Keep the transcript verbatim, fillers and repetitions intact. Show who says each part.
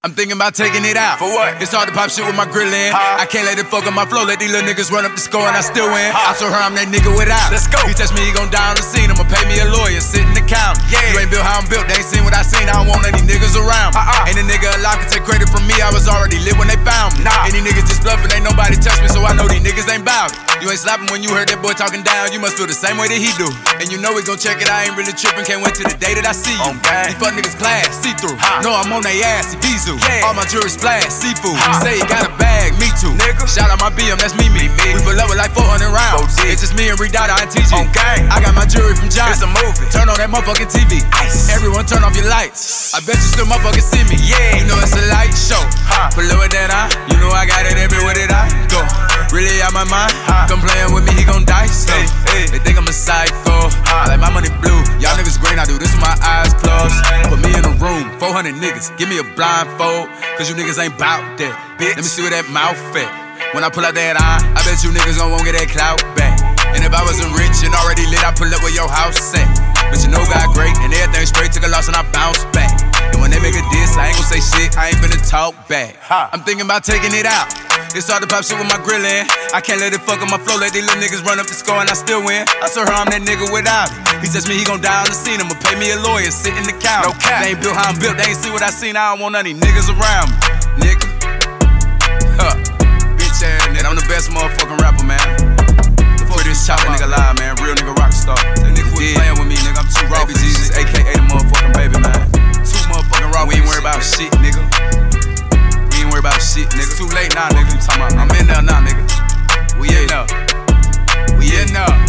Speaker 1: I'm thinking about taking it out.
Speaker 2: For what?
Speaker 1: It's hard to pop shit with my grill in.
Speaker 2: Huh?
Speaker 1: I can't let it fuck up my flow. Let these little niggas run up the score and I still win. Huh? I told her I'm that nigga without.
Speaker 2: Let's go.
Speaker 1: He touched me, he gon' die on the scene. I'ma pay me a lawyer, sit in the county.
Speaker 2: Yeah.
Speaker 1: You ain't built how I'm built. They ain't seen what I seen. I don't want any niggas around me.
Speaker 2: Uh-uh.
Speaker 1: Ain't a nigga alive can take credit from me. I was already lit when they found me.
Speaker 2: Nah.
Speaker 1: Any niggas just bluffing, ain't nobody touch me, so I know these niggas ain't bout it. You ain't slapping when you heard that boy talking down. You must feel the same way that he do. And you know we gon' check it. I ain't really tripping. Can't wait till the day that I see you.
Speaker 2: Okay.
Speaker 1: These fuck niggas class, see through.
Speaker 2: Huh.
Speaker 1: No, I'm on they ass, Ibizu.
Speaker 2: Yeah.
Speaker 1: All my jewelry splash, seafood.
Speaker 2: Huh.
Speaker 1: Say you got a bag, me too.
Speaker 2: Nigga.
Speaker 1: Shout out my B M, that's me, me.
Speaker 2: me.
Speaker 1: We pull up with like four hundred rounds.
Speaker 2: four D.
Speaker 1: It's just me and Redada and T G.
Speaker 2: Okay.
Speaker 1: I got my jewelry from John.
Speaker 2: It's a movie.
Speaker 1: Turn on that motherfucking T V.
Speaker 2: Ice.
Speaker 1: Everyone turn off your lights. I bet you still motherfucking see me.
Speaker 2: Yeah.
Speaker 1: You know it's a light show.
Speaker 2: Huh.
Speaker 1: Pull up with that eye. You know I got it everywhere that I go. Really out my mind.
Speaker 2: Huh.
Speaker 1: Come playing with me, he gon' die. So
Speaker 2: Hey, hey.
Speaker 1: they think I'm a psycho.
Speaker 2: Huh.
Speaker 1: I like my money blue. Y'all niggas green. I do this with my eyes closed. Put me in a room, four hundred niggas. Give me a blindfold, cause you niggas ain't bout that.
Speaker 2: Bitch.
Speaker 1: Let me see where that mouth at. When I pull out that eye, I bet you niggas gon' won't get that clout back. And if I wasn't rich and already lit, I'd pull up where your house at. But you know God great, and everything straight. Took a loss and I bounced back. And when they make a diss, I ain't gon' say shit, I ain't finna talk back.
Speaker 2: Huh.
Speaker 1: I'm thinking about taking it out. It's hard to pop shit with my grill in. I can't let it fuck up my flow. Let these little niggas run up the score and I still win. I told her I'm that nigga without it. He touched me, he gon' die on the scene. I'ma pay me a lawyer, sit in the county.
Speaker 2: No cap.
Speaker 1: They ain't built how I'm built, they ain't see what I seen. I don't want none of these niggas around me, nigga. Huh. Bitch ass nigga. And I'm the best motherfucking rapper, man. Before this chopper nigga live, man. Real nigga rock star. That nigga was playing with me, nigga. I'm too raw for Jesus, aka the motherfucking baby, man. Too motherfucking raw. We ain't worried about shit, nigga. We ain't worried about shit, nigga. Too late now, nigga. I'm in there now, nigga. We in there. We in there.